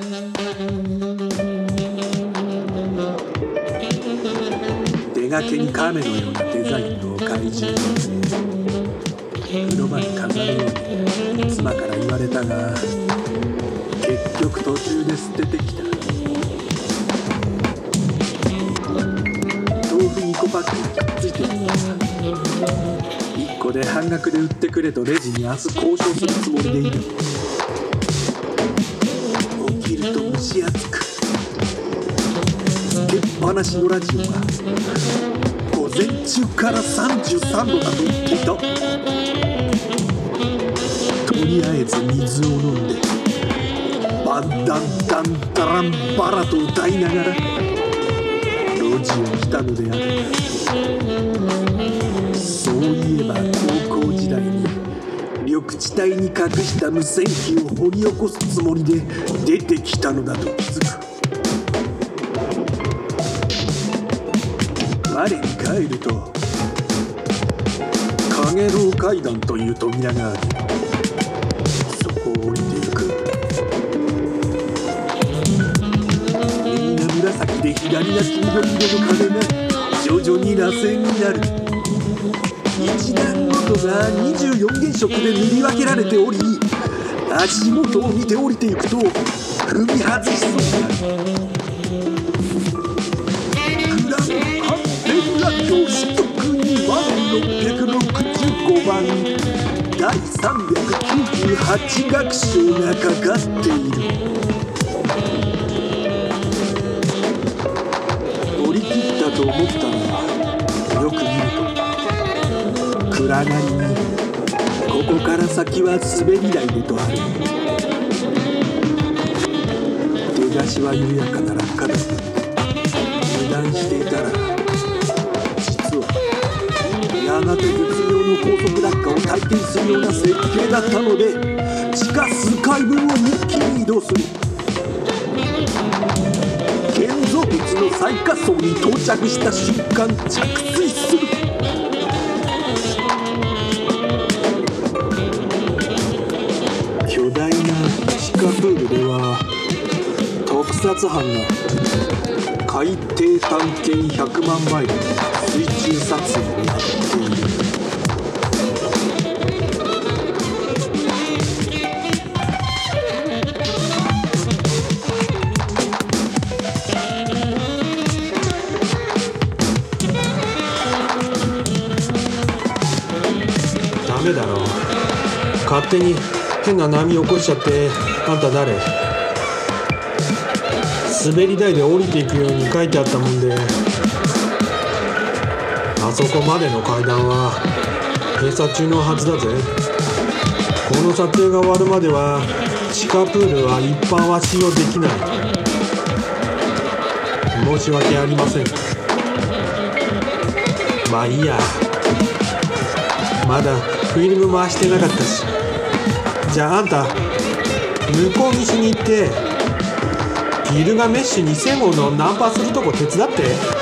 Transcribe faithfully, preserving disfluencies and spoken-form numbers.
手がけに亀のようなデザインの怪獣の杖、風呂場に飾るように妻から言われたが、結局途中で捨ててきた。豆腐にこパックにくっついてるのさ。いっこで半額で売ってくれとレジに明日交渉するつもりでいる。起きると蒸し暑く、つけっぱなしのラジオが午前中からさんじゅうさんどだと言っていた。とりあえず水を飲んでバンダンダンダランバラと歌いながら路地を来たのである。そういえば高校時代に緑地帯に隠した無線機を掘り起こすつもりで出てきたのだと気づく。我に帰ると影楼階段という扉があり、そこを降りていく。右が紫で左が黄緑色の壁が徐々に螺旋になる。一段ごとがにじゅうよんげんしょくで塗り分けられており、足元を見て降りていくと踏み外しそうになる。グランハンデルラット取得にまんろっぴゃくろくじゅうごばんだいさんびゃくきゅうじゅうはち楽章がかかっている。降り切ったと思ったのは、よく見ると暗がりにここから先は滑り台でとある。出だしは緩やかな落下だった。油断していたら実はやがて絶妙の高速落下を体験するような設計だったので、地下数階分を一気に移動する。建造物の最下層に到着した瞬間着水する。巨大な地下プールでは特撮班が海底探検ひゃくまんマイルの水中撮影をやっている。ダメだろ、勝手に変な波起こしちゃって。あんた誰？滑り台で降りていくように書いてあったもんで、あそこまでの階段は閉鎖中のはずだぜ。この撮影が終わるまでは地下プールは一般は使用できない。申し訳ありません。まあいいや、まだフィルム回してなかったし。じゃああんた向こう岸に行ってギルガメッシュにせんごうのナンパするとこ手伝って。